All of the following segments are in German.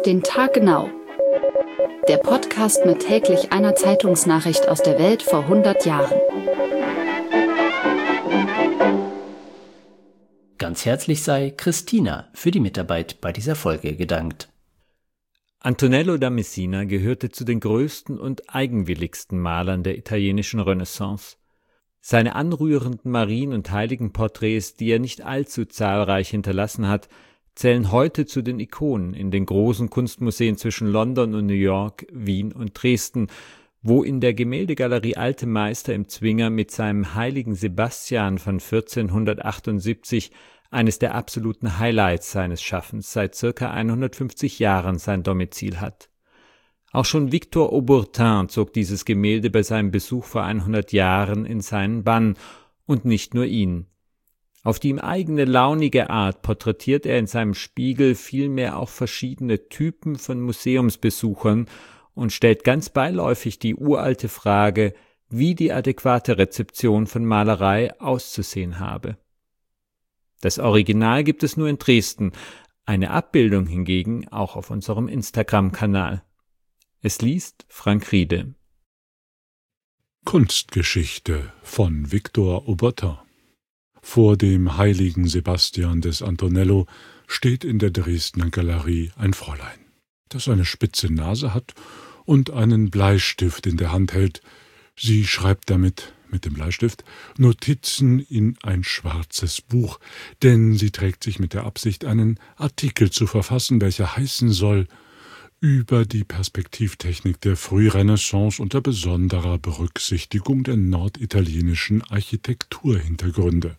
den Tag genau. Der Podcast mit täglich einer Zeitungsnachricht aus der Welt vor 100 Jahren. Ganz herzlich sei Christina für die Mitarbeit bei dieser Folge gedankt. Antonello da Messina gehörte zu den größten und eigenwilligsten Malern der italienischen Renaissance. Seine anrührenden Marien- und Heiligenporträts, die er nicht allzu zahlreich hinterlassen hat, zählen heute zu den Ikonen in den großen Kunstmuseen zwischen London und New York, Wien und Dresden, wo in der Gemäldegalerie Alte Meister im Zwinger mit seinem Heiligen Sebastian von 1478 eines der absoluten Highlights seines Schaffens seit ca. 150 Jahren sein Domizil hat. Auch schon Victor Auburtin zog dieses Gemälde bei seinem Besuch vor 100 Jahren in seinen Bann, und nicht nur ihn. Auf die ihm eigene launige Art porträtiert er in seinem Spiegel vielmehr auch verschiedene Typen von Museumsbesuchern und stellt ganz beiläufig die uralte Frage, wie die adäquate Rezeption von Malerei auszusehen habe. Das Original gibt es nur in Dresden, eine Abbildung hingegen auch auf unserem Instagram-Kanal. Es liest Frank Riede. Kunstgeschichte von Victor Auburtin. Vor dem heiligen Sebastian des Antonello steht in der Dresdner Galerie ein Fräulein, das eine spitze Nase hat und einen Bleistift in der Hand hält. Sie schreibt damit, mit dem Bleistift, Notizen in ein schwarzes Buch, denn sie trägt sich mit der Absicht, einen Artikel zu verfassen, welcher heißen soll: über die Perspektivtechnik der Frührenaissance unter besonderer Berücksichtigung der norditalienischen Architekturhintergründe.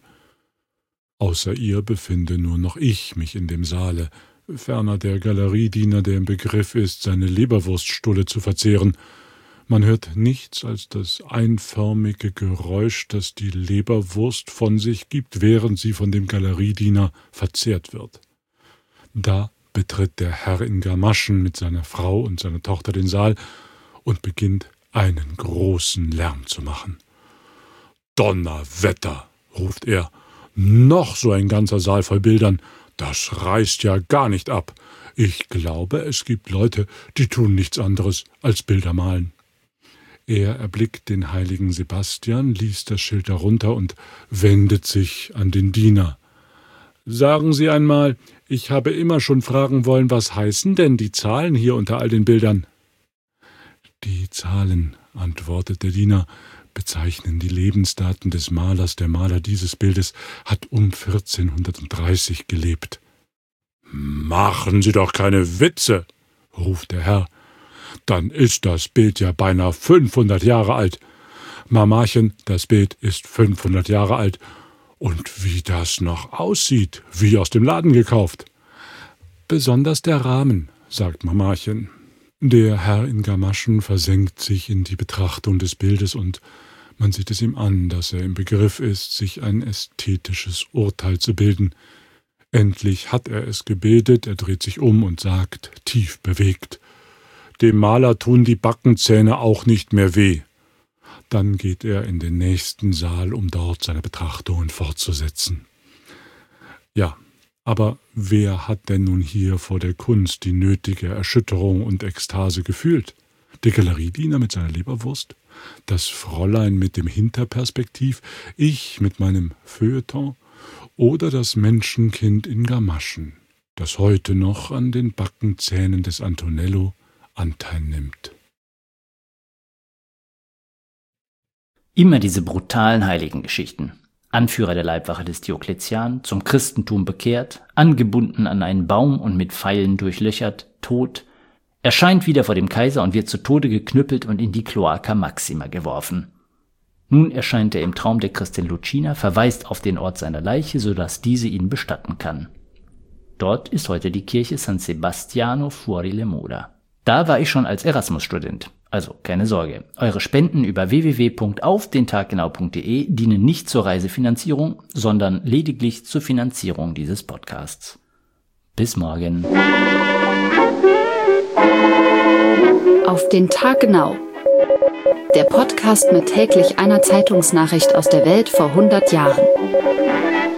Außer ihr befinde nur noch ich mich in dem Saale, ferner der Galeriediener, der im Begriff ist, seine Leberwurststulle zu verzehren. Man hört nichts als das einförmige Geräusch, das die Leberwurst von sich gibt, während sie von dem Galeriediener verzehrt wird. Da betritt der Herr in Gamaschen mit seiner Frau und seiner Tochter den Saal und beginnt einen großen Lärm zu machen. »Donnerwetter«, ruft er, »noch so ein ganzer Saal voll Bildern, das reißt ja gar nicht ab. Ich glaube, es gibt Leute, die tun nichts anderes als Bilder malen.« Er erblickt den heiligen Sebastian, liest das Schild darunter und wendet sich an den Diener. »Sagen Sie einmal, ich habe immer schon fragen wollen, was heißen denn die Zahlen hier unter all den Bildern?« »Die Zahlen«, antwortet der Diener, »bezeichnen die Lebensdaten des Malers. Der Maler dieses Bildes hat um 1430 gelebt.« »Machen Sie doch keine Witze«, ruft der Herr. »Dann ist das Bild ja beinahe 500 Jahre alt. Mamachen, das Bild ist 500 Jahre alt. Und wie das noch aussieht, wie aus dem Laden gekauft.« »Besonders der Rahmen«, sagt Mamachen. Der Herr in Gamaschen versenkt sich in die Betrachtung des Bildes und man sieht es ihm an, dass er im Begriff ist, sich ein ästhetisches Urteil zu bilden. Endlich hat er es gebildet, er dreht sich um und sagt, tief bewegt: »Dem Maler tun die Backenzähne auch nicht mehr weh.« Dann geht er in den nächsten Saal, um dort seine Betrachtungen fortzusetzen. Ja, aber wer hat denn nun hier vor der Kunst die nötige Erschütterung und Ekstase gefühlt? Der Galeriediener mit seiner Leberwurst? Das Fräulein mit dem Hinterperspektiv? Ich mit meinem Feuilleton? Oder das Menschenkind in Gamaschen, das heute noch an den Backenzähnen des Antonello Anteil nimmt? Immer diese brutalen Heiligengeschichten. Anführer der Leibwache des Diokletian, zum Christentum bekehrt, angebunden an einen Baum und mit Pfeilen durchlöchert, tot, erscheint wieder vor dem Kaiser und wird zu Tode geknüppelt und in die Cloaca Maxima geworfen. Nun erscheint er im Traum der Christin Lucina, verweist auf den Ort seiner Leiche, sodass diese ihn bestatten kann. Dort ist heute die Kirche San Sebastiano fuori le mura. Da war ich schon als Erasmus-Student. Also keine Sorge, eure Spenden über www.aufdentaggenau.de dienen nicht zur Reisefinanzierung, sondern lediglich zur Finanzierung dieses Podcasts. Bis morgen. Auf den Tag genau. Der Podcast mit täglich einer Zeitungsnachricht aus der Welt vor 100 Jahren.